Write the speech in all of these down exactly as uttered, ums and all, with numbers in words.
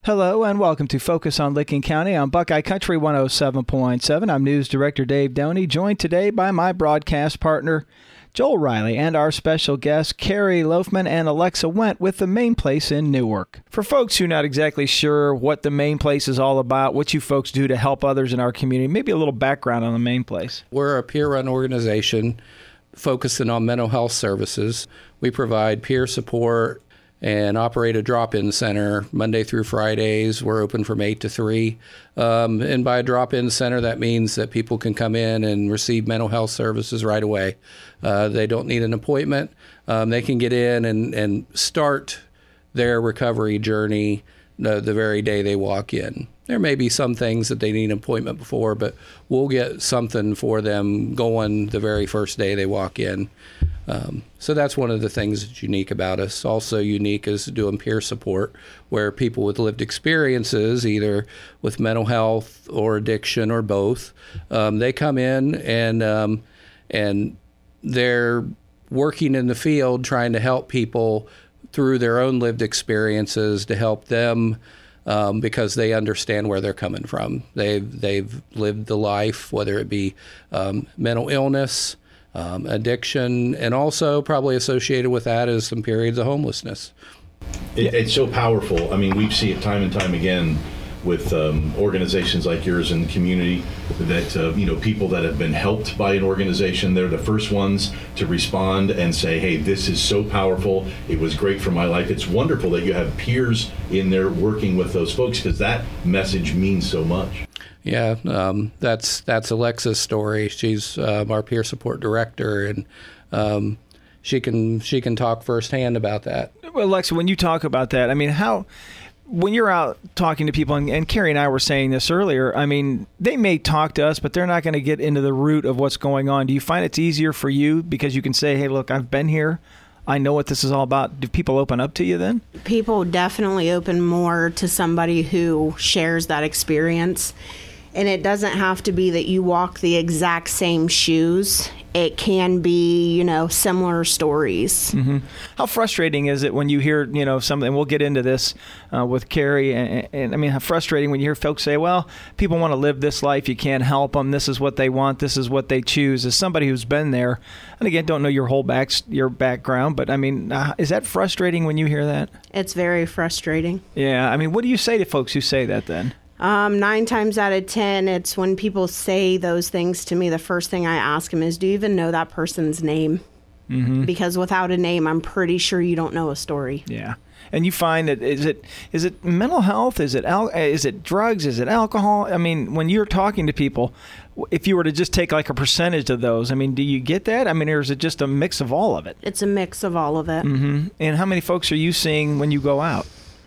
Hello and welcome to Focus on Licking County on Buckeye Country one oh seven point seven. I'm News Director Dave Doney, joined today by my broadcast partner, Joel Riley, and our special guests, Carrie Loafman and Alexa Went with the Main Place in Newark. For folks who are not exactly sure what the Main Place is all about, what you folks do to help others in our community, maybe a little background on the Main Place. We're a peer-run organization focusing on mental health services. We provide peer support and operate a drop-in center Monday through Fridays. We're open from eight to three. Um, and by a drop-in center, that means that people can come in and receive mental health services right away. Uh, they don't need an appointment. Um, they can get in and, and start their recovery journey the, the very day they walk in. There may be some things that they need an appointment before, but we'll get something for them going the very first day they walk in. Um, so that's one of the things that's unique about us. Also unique is doing peer support, where people with lived experiences, either with mental health or addiction or both, um, they come in and um, and they're working in the field trying to help people through their own lived experiences to help them um, because they understand where they're coming from. They've, they've lived the life, whether it be um, mental illness, Um, addiction, and also probably associated with that is some periods of homelessness. It, it's so powerful. I mean, we see it time and time again with um, organizations like yours in the community that, uh, you know, people that have been helped by an organization, they're the first ones to respond and say, hey, this is so powerful. It was great for my life. It's wonderful that you have peers in there working with those folks, because that message means so much. Yeah, um, that's that's Alexa's story. She's uh, our peer support director, and um, she can she can talk firsthand about that. Well, Alexa, when you talk about that, I mean, how, when you're out talking to people, and, and Carrie and I were saying this earlier, I mean, they may talk to us, but they're not going to get into the root of what's going on. Do you find it's easier for you because you can say, hey, look, I've been here. I know what this is all about. Do people open up to you then? People definitely open more to somebody who shares that experience. And it doesn't have to be that you walk the exact same shoes. It can be, you know, similar stories. Mm-hmm. How frustrating is it when you hear, you know, something, we'll get into this uh, with Carrie, and, and I mean, how frustrating when you hear folks say, well, people want to live this life, you can't help them, this is what they want, this is what they choose. As somebody who's been there, and again, don't know your whole back, your background, but I mean, uh, is that frustrating when you hear that? It's very frustrating. Yeah, I mean, what do you say to folks who say that then? Um, nine times out of ten, it's when people say those things to me, the first thing I ask them is, do you even know that person's name? Mm-hmm. Because without a name, I'm pretty sure you don't know a story. Yeah. And you find that, is it is it mental health? Is it al- is it drugs? Is it alcohol? I mean, when you're talking to people, if you were to just take like a percentage of those, I mean, do you get that? I mean, or is it just a mix of all of it? It's a mix of all of it. Mm-hmm. And how many folks are you seeing when you go out?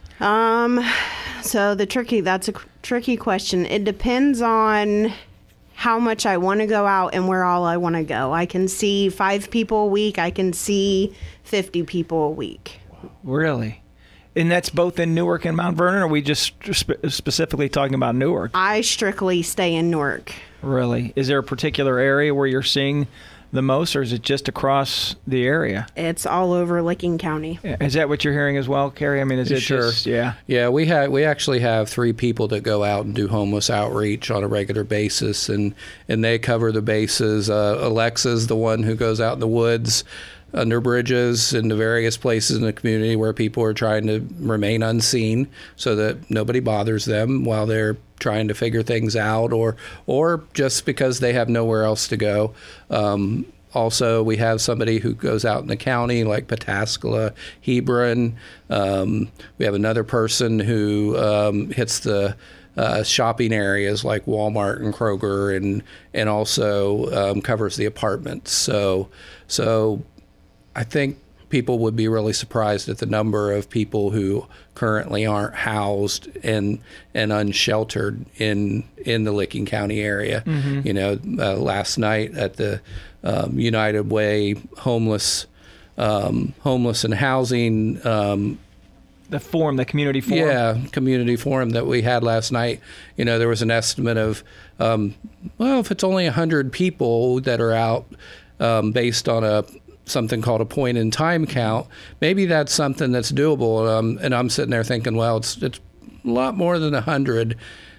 Um, so the tricky, that's a tricky question. It depends on how much I want to go out and where all I want to go. I can see five people a week. I can see fifty people a week. Really? And that's both in Newark and Mount Vernon, or are we just spe- specifically talking about Newark? I strictly stay in Newark. Really? Is there a particular area where you're seeing the most, or is it just across the area? It's all over Licking County. Is that what you're hearing as well, Carrie? I mean, is it sure. just, yeah? Yeah, we have we actually have three people that go out and do homeless outreach on a regular basis, and, and they cover the bases. Uh, Alexa's the one who goes out in the woods, under bridges, in the various places in the community where people are trying to remain unseen so that nobody bothers them while they're trying to figure things out, or or just because they have nowhere else to go. Um, also, we have somebody who goes out in the county, like Pataskala, Hebron. Um, we have another person who um, hits the uh, shopping areas like Walmart and Kroger, and and also um, covers the apartments. So so I think people would be really surprised at the number of people who currently aren't housed and and unsheltered in in the Licking County area. Mm-hmm. You know, uh, last night at the um, United Way homeless um, homeless and housing. Um, the forum, the community forum. Yeah, community forum that we had last night. You know, there was an estimate of, um, well, if it's only one hundred people that are out um, based on a something called a point in time count, maybe that's something that's doable. Um, and I'm sitting there thinking, well, it's it's lot more than one hundred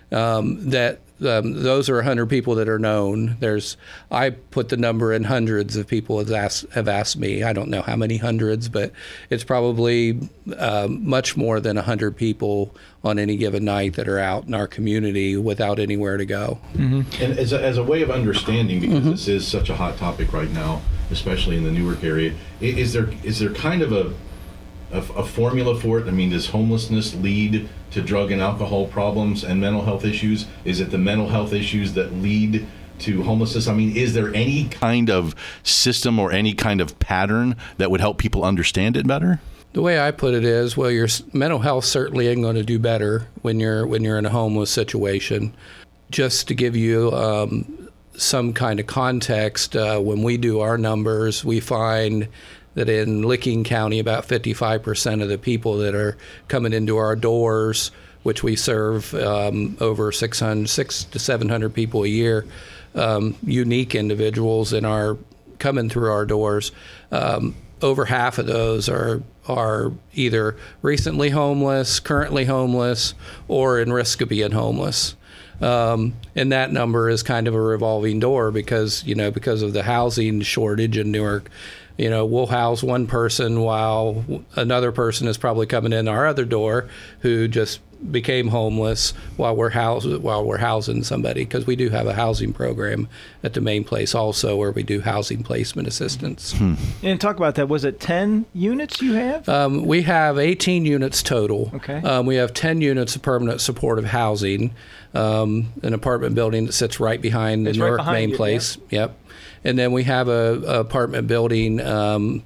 um, that um, those are one hundred people that are known. There's I put the number in hundreds of people have asked, have asked me. I don't know how many hundreds, but it's probably um, much more than one hundred people on any given night that are out in our community without anywhere to go. Mm-hmm. And as a, as a way of understanding, because mm-hmm. this is such a hot topic right now, especially in the Newark area, is there is there kind of a A, a formula for it? I mean, does homelessness lead to drug and alcohol problems and mental health issues? Is it the mental health issues that lead to homelessness? I mean, is there any kind of system or any kind of pattern that would help people understand it better? The way I put it is, well, your mental health certainly ain't going to do better when you're when you're in a homeless situation. Just to give you um, some kind of context, uh, when we do our numbers, we find that in Licking County, about fifty-five percent of the people that are coming into our doors, which we serve um, over six hundred, six to seven hundred people a year, um, unique individuals in our coming through our doors, um, over half of those are are either recently homeless, currently homeless, or in risk of being homeless. Um, and that number is kind of a revolving door because, you know, because of the housing shortage in Newark. You know, we'll house one person while another person is probably coming in our other door who just became homeless while we're house while we're housing somebody, because we do have a housing program at the main place also where we do housing placement assistance. Hmm. And talk about that. Was it ten units you have? Um, we have eighteen units total. Okay. Um, we have ten units of permanent supportive housing, um, an apartment building that sits right behind the it's Newark right behind main you, place. Yeah. Yep. And then we have a, a apartment building um,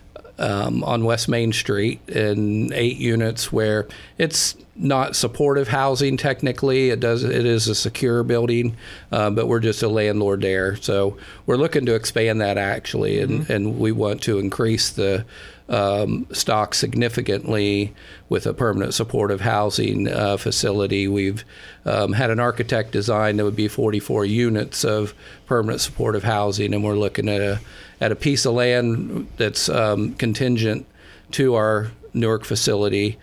um, on West Main Street in eight units where it's not supportive housing technically. It does. It is a secure building, uh, but we're just a landlord there. So we're looking to expand that actually, and, mm-hmm. and we want to increase the um, stock significantly with a permanent supportive housing uh, facility. We've um, had an architect design that would be forty-four units of permanent supportive housing, and we're looking at a at a piece of land that's um, contingent to our Newark facility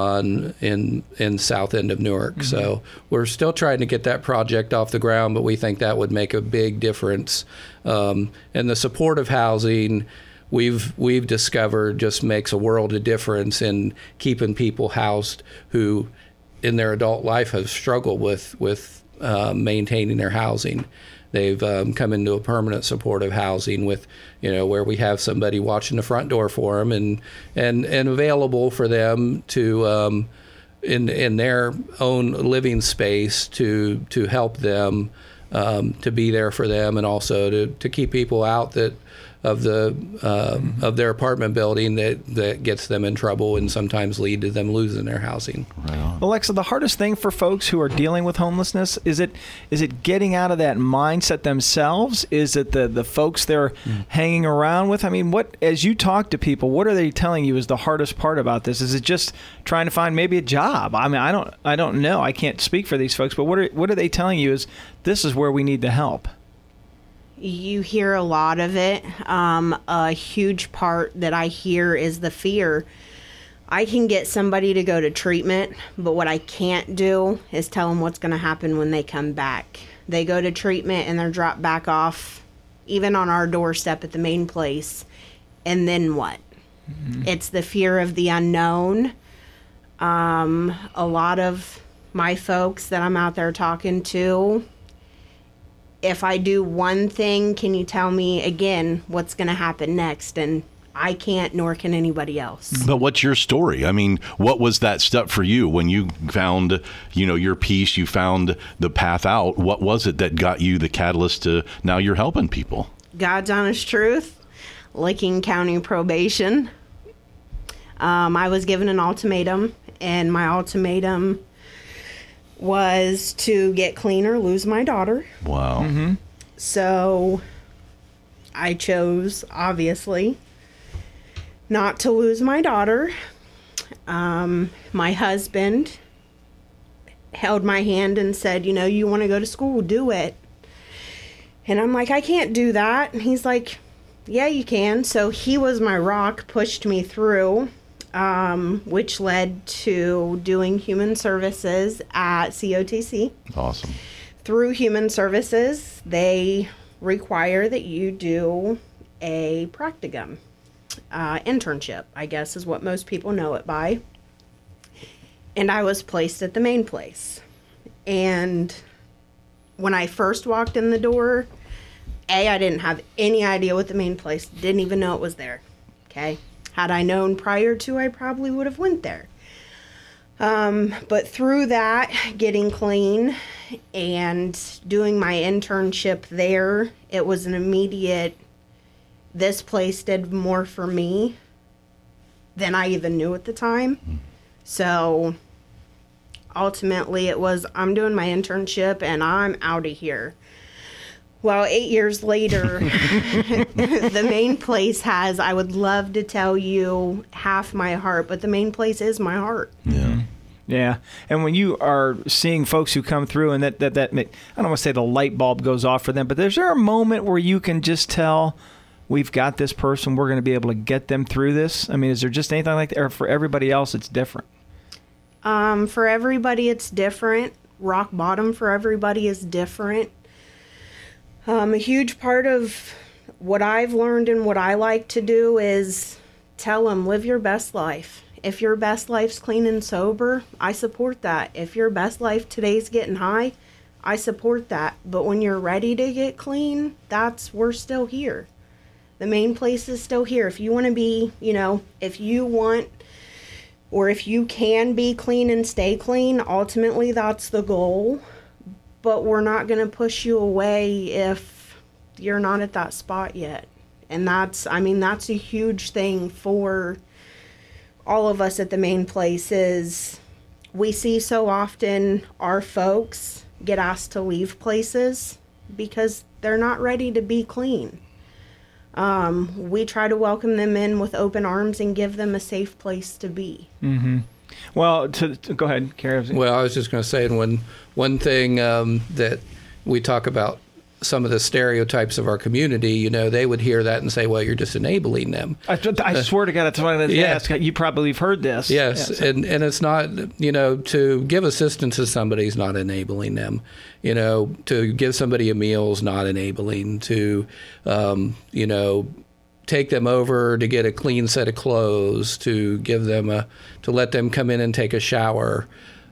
on in in south end of Newark. Mm-hmm. So we're still trying to get that project off the ground, but we think that would make a big difference. Um, and the supportive housing we've we've discovered just makes a world of difference in keeping people housed who in their adult life have struggled with with uh, maintaining their housing. They've um, come into a permanent supportive housing with, you know, where we have somebody watching the front door for them and and, and available for them to, um, in in their own living space, to to help them, um, to be there for them, and also to, to keep people out that of the uh, mm-hmm. of their apartment building that, that gets them in trouble and sometimes lead to them losing their housing. Right. Alexa, the hardest thing for folks who are dealing with homelessness, is it is it getting out of that mindset themselves? Is it the, the folks they're mm. hanging around with? I mean, what as you talk to people, what are they telling you is the hardest part about this? Is it just trying to find maybe a job? I mean, I don't I don't know. I can't speak for these folks, but what are what are they telling you is this is where we need the help? You hear a lot of it. Um, a huge part that I hear is the fear. I can get somebody to go to treatment, but what I can't do is tell them what's going to happen when they come back. They go to treatment and they're dropped back off, even on our doorstep at the main place. And then what? Mm-hmm. It's the fear of the unknown. Um, a lot of my folks that I'm out there talking to, if I do one thing, can you tell me again what's going to happen next? And I can't, nor can anybody else. But what's your story? I mean, what was that step for you when you found, you know, your peace, you found the path out? What was it that got you the catalyst to now you're helping people? God's honest truth, Licking County probation. Um, I was given an ultimatum, and my ultimatum was to get clean or lose my daughter. Wow. Mm-hmm. So I chose, obviously, not to lose my daughter. Um, my husband held my hand and said, you know, you want to go to school, do it. And I'm like, I can't do that. And he's like, yeah, you can. So he was my rock, pushed me through. um, which led to doing human services at C O T C. Awesome. Through human services, they require that you do a practicum, uh, internship, I guess is what most people know it by. And I was placed at the main place. And when I first walked in the door, A, I didn't have any idea what the main place, didn't even know it was there. Okay. Had I known prior to, I probably would have went there. Um, but through that, getting clean and doing my internship there, it was an immediate, this place did more for me than I even knew at the time. So ultimately it was, I'm doing my internship and I'm out of here. Well, eight years later, the main place has, I would love to tell you half my heart, but the main place is my heart. Yeah. Yeah. And when you are seeing folks who come through and that, that, that make, I don't want to say the light bulb goes off for them, but is there a moment where you can just tell, we've got this person, we're going to be able to get them through this? I mean, is there just anything like that? Or for everybody else, it's different? Um, for everybody, it's different. Rock bottom for everybody is different. Um, a huge part of what I've learned and what I like to do is tell them, live your best life. If your best life's clean and sober, I support that. If your best life today's getting high, I support that. But when you're ready to get clean, that's, we're still here. The main place is still here. If you want to be, you know, if you want, or if you can be clean and stay clean, ultimately that's the goal. But we're not going to push you away if you're not at that spot yet. And that's, I mean, that's a huge thing for all of us at the main place is we see so often our folks get asked to leave places because they're not ready to be clean. Um, we try to welcome them in with open arms and give them a safe place to be. Mm-hmm. Well, to, to, go ahead, Carrie. Well, I was just going to say, one one thing um, that we talk about, some of the stereotypes of our community, you know, they would hear that and say, well, you're just enabling them. I, I uh, swear to God, that's what I was yeah. ask. You probably have heard this. Yes, yeah, so. and, and it's not, you know, to give assistance to somebody is not enabling them. You know, to give somebody a meal is not enabling. To, um, you know, take them over to get a clean set of clothes, to give them a, to let them come in and take a shower.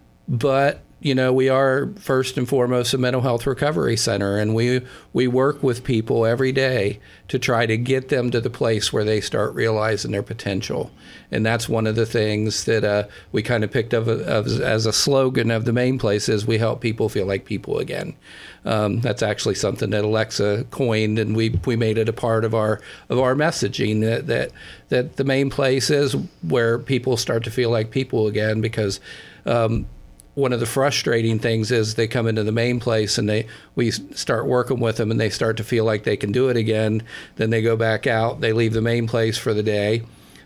But, you know, we are first and foremost a mental health recovery center, and we we work with people every day to try to get them to the place where they start realizing their potential. And that's one of the things that uh, we kind of picked up as, as a slogan of the main place is we help people feel like people again. Um, that's actually something that Alexa coined, and we we made it a part of our of our messaging that that, that the main place is where people start to feel like people again, because um, one of the frustrating things is they come into the main place and they we start working with them and they start to feel like they can do it again. Then they go back out, they leave the main place for the day,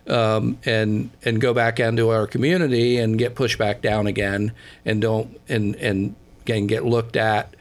um, and and go back into our community and get pushed back down again, and don't and and again get looked at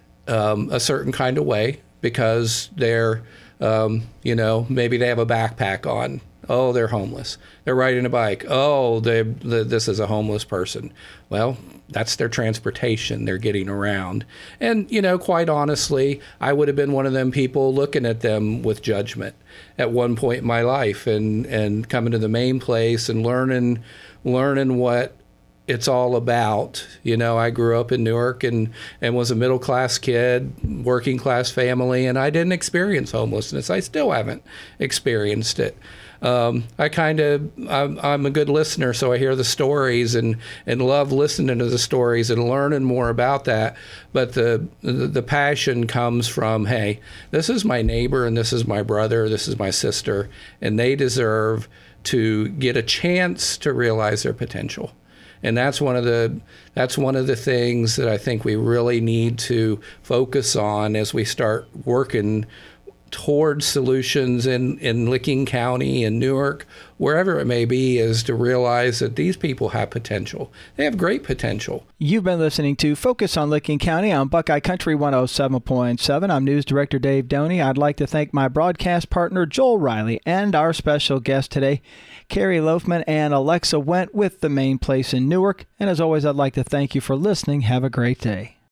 um, a certain kind of way because they're um, you know, maybe they have a backpack on. Oh, they're homeless. They're riding a bike. Oh, they, the, this is a homeless person. Well, that's their transportation. They're getting around. And, you know, quite honestly, I would have been one of them people looking at them with judgment at one point in my life, and, and coming to the main place and learning learning what it's all about. You know, I grew up in Newark and, and was a middle-class kid, working-class family, and I didn't experience homelessness. I still haven't experienced it. Um, I kind of, I'm, I'm a good listener, so I hear the stories and, and love listening to the stories and learning more about that. But the, the the passion comes from, hey, this is my neighbor and this is my brother, this is my sister, and they deserve to get a chance to realize their potential. And that's one of the that's one of the things that I think we really need to focus on as we start working towards solutions in, in Licking County and Newark, wherever it may be, is to realize that these people have potential. They have great potential. You've been listening to Focus on Licking County on Buckeye Country one oh seven point seven. I'm News Director Dave Doney. I'd like to thank my broadcast partner, Joel Riley, and our special guest today, Carrie Loafman and Alexa Went with The Main Place in Newark. And as always, I'd like to thank you for listening. Have a great day.